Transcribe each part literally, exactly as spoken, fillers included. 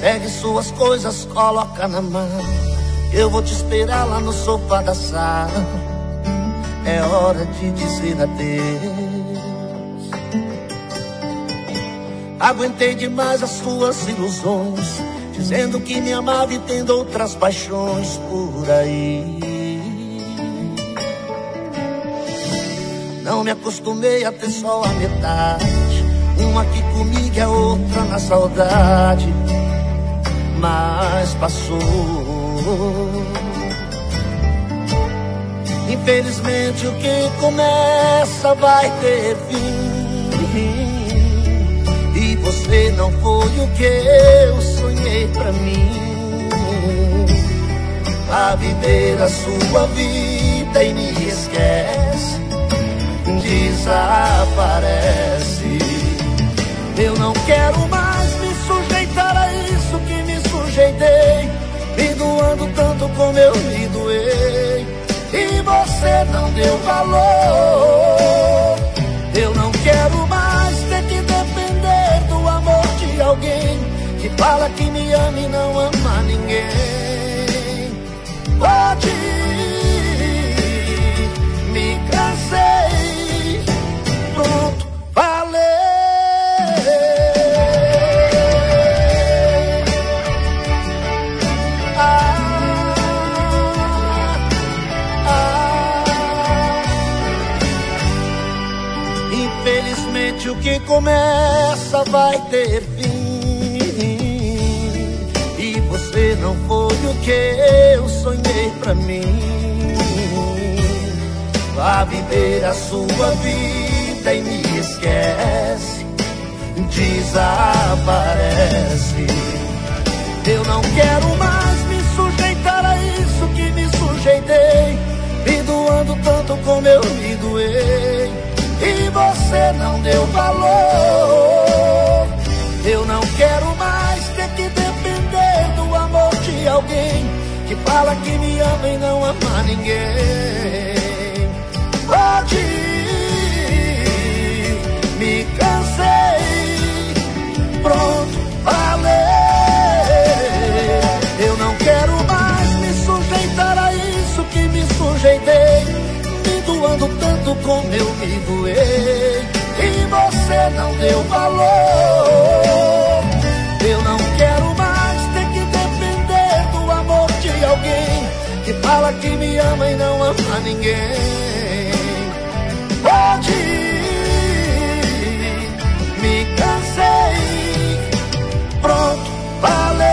Pegue suas coisas, coloca na mão. Eu vou te esperar lá no sofá da sala. É hora de dizer adeus. Aguentei demais as suas ilusões, dizendo que me amava e tendo outras paixões por aí. Não me acostumei a ter só a metade, uma aqui comigo e a outra na saudade. Mas passou. Infelizmente o que começa vai ter fim. E você não foi o que eu sonhei pra mim. A viver a sua vida e me esquece, desaparece. Eu não quero mais me sujeitar a isso que me sujeitei, me doando tanto como eu me doei, e você não deu valor. Eu não quero mais ter que depender do amor de alguém que fala que me ama e não ama ninguém. Pode ir, me cansei, pronto, falei. Ah, ah. Infelizmente o que começa vai ter fim. E você não foi o que eu sonhei pra mim. Vá viver a sua vida e me esquece, desaparece. Eu não quero mais me sujeitar a isso que me sujeitei, me doando tanto como eu me doei, e você não deu valor. Eu não quero mais ter que depender do amor de alguém que fala que me ama e não ama ninguém. Pode ir, me cansei, pronto, falei. Eu não quero mais me sujeitar a isso que me sujeitei, me doando tanto como eu me doei, e você não deu valor. Eu não quero mais ter que depender do amor de alguém que fala que me ama e não ama ninguém. Pode ir, me cansei, pronto, falei.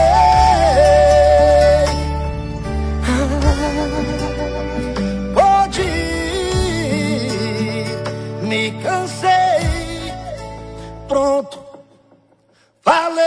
Pode ir, me cansei, pronto, falei.